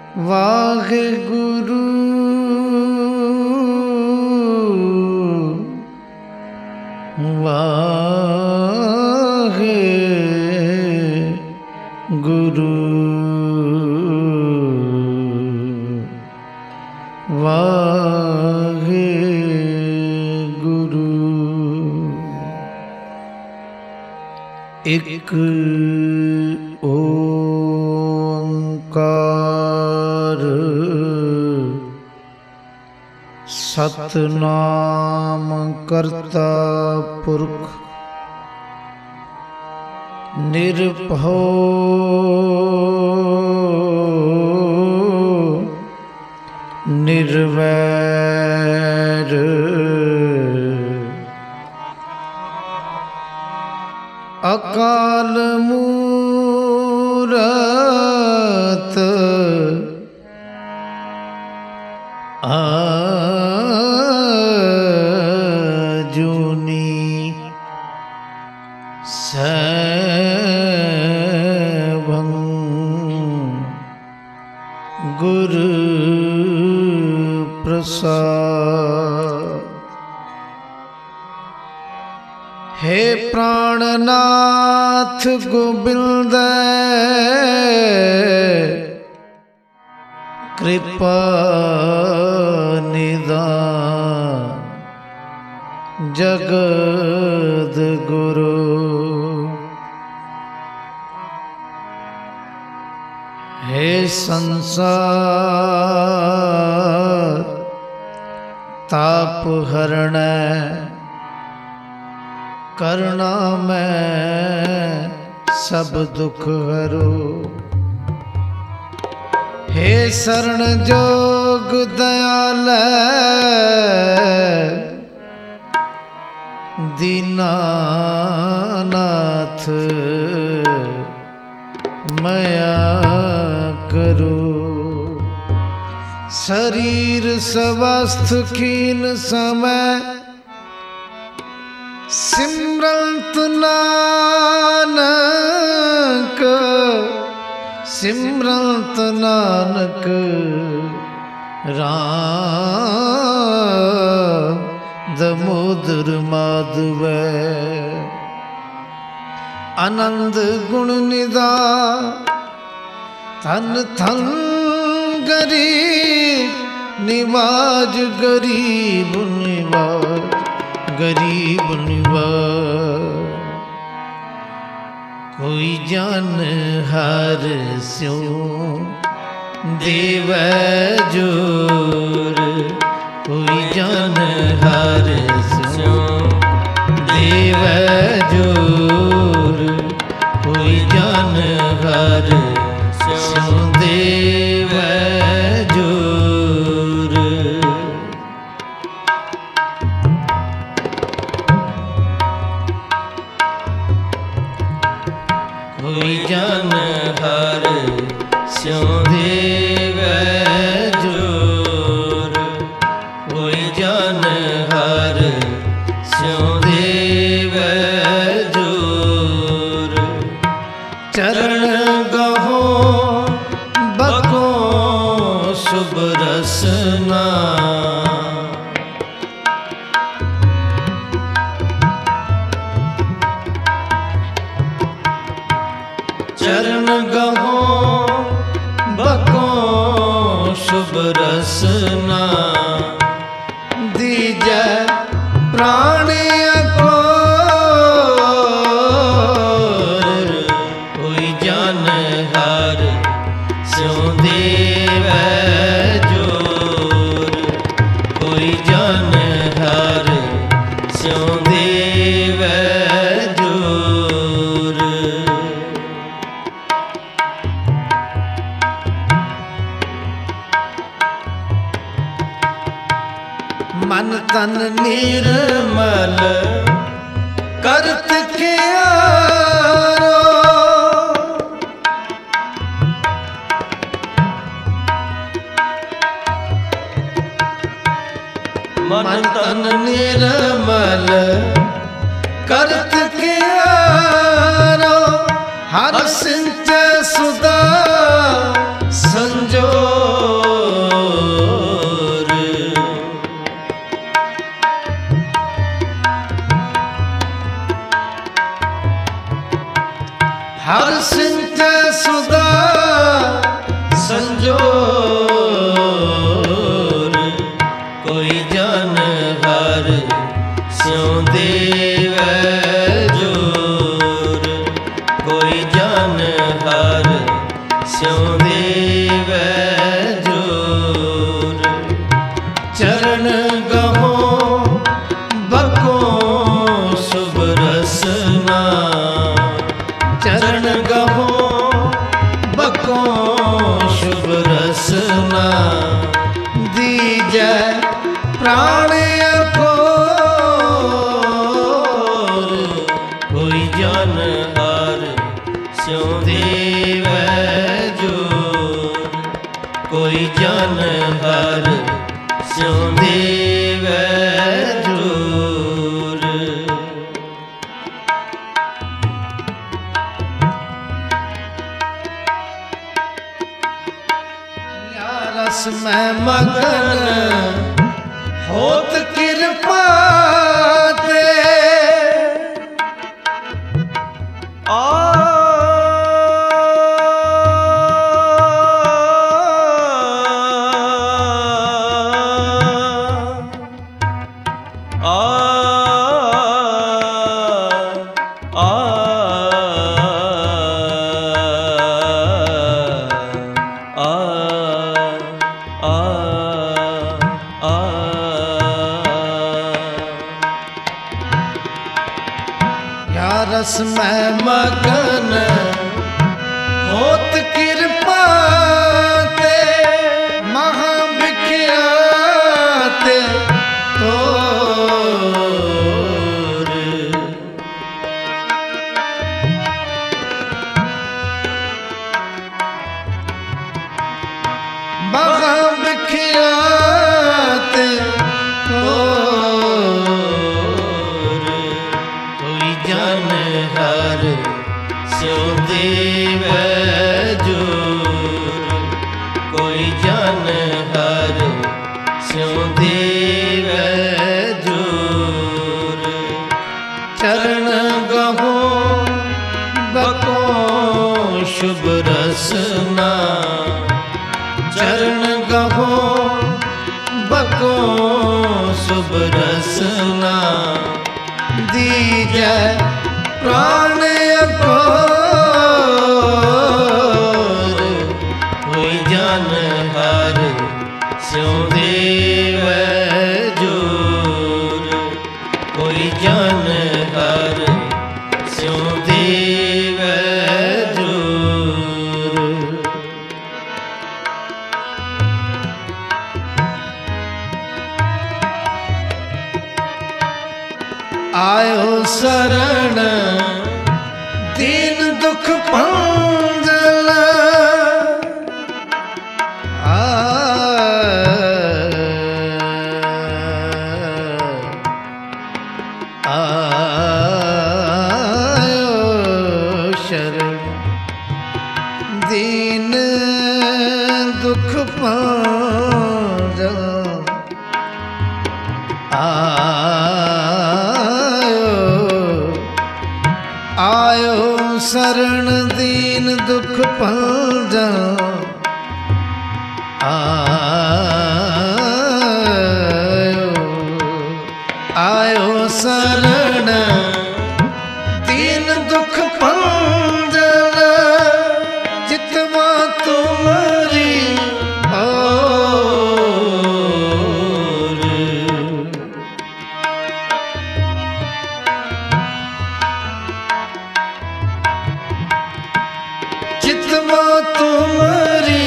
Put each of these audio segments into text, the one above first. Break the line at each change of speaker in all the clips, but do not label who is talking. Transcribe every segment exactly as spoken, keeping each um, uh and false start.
वाहे गुरु वाहे गुरु वाहे गुरु। एक ओंकार सतनाम करता पुरख निर्भव निर्वैर अकाल मूरत आजूनी सैभं गुरु प्रसाद। हे प्राणनाथ गोविंद कृपा निदान जगद गुरु। हे संसार ताप हरण करुणा में सब दुख हरो। हे शरण जोग दयाल दीनानाथ मया करो। शरीर स्वस्थ खीन समय सिमरत नानक सिमरत नानक राम दामोदर माधव। आनंद गुण निधान धन धन गरीब निवाज गरीब निवाज गरीब निवाज। कोई जान हार स्यों देव जोर कोई जान हार स्यों देव जोर कोई जान हार स्यों देव जोर। कोई जान हार स्यों देव जोर कोई जान हार स्यों देव जोर। चरण गहो बको शुभ रसना चरण गहो बको शुभ रसना दीजै प्राण को कोई जान हार स्यों देव जोर कोई जान हार स्यों देव जोर। मन तन निर्मल करत क्यारो मन तन निर्मल करत क्यारो हर सिंच सुदा संजो प्राण अकोर कोई जान हार स्यों देवै जोर कोई जान हार स्यों देवै जोर या रस में मगन होत कृपा ते आ रस में मगन होत कृपा ते महाभिख्यात तोर महाभिख्यात तोर कोई जान हार स्यों देवै जोर कोई जान हार स्यों देवै जोर चरण गहो बको शुभ रसना चरण गहो बको शुभ रसना दीजै प्राण अकोर कोई जान हार स्यों देवै जोर कोई जान हार स्यों देवै जोर आयो शरण दीन दुख पंजल आयो शरण दीन दुख पंजल आयो शरण दीन दुख पंजन आयो आयो शरण दीन दुख पंजन जितवा तुम्हारी ओर जितवा तुम्हारी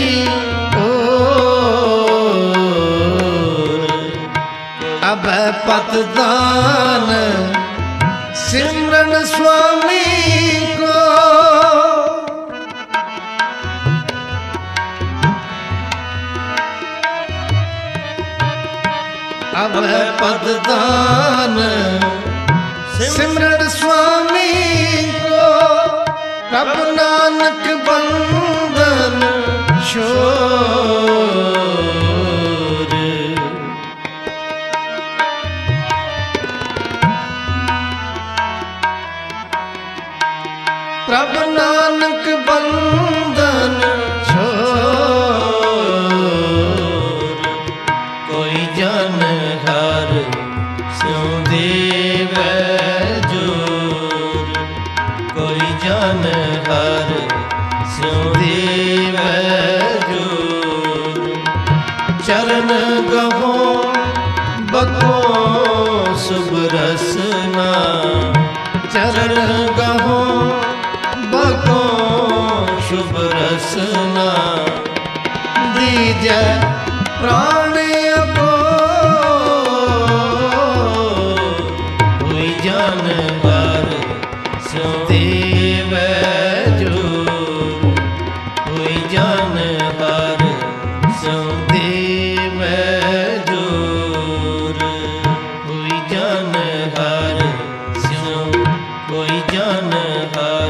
ओर अब पतदान सिमरन स्वामी को अब पतदान सिमरन स्वामी को प्रभ नानक बंदन शोर प्रभ नानक बंदन छोर कोई जान हार स्यों देवै जोर कोई जान हार स्यों देवै जोर चरण गहो बको शुभ रसना चरण गहो बको शुभ रसना दीजै प्राण अकोर स्यों देवै जोर। कोई जान हार स्यों कोई जान हार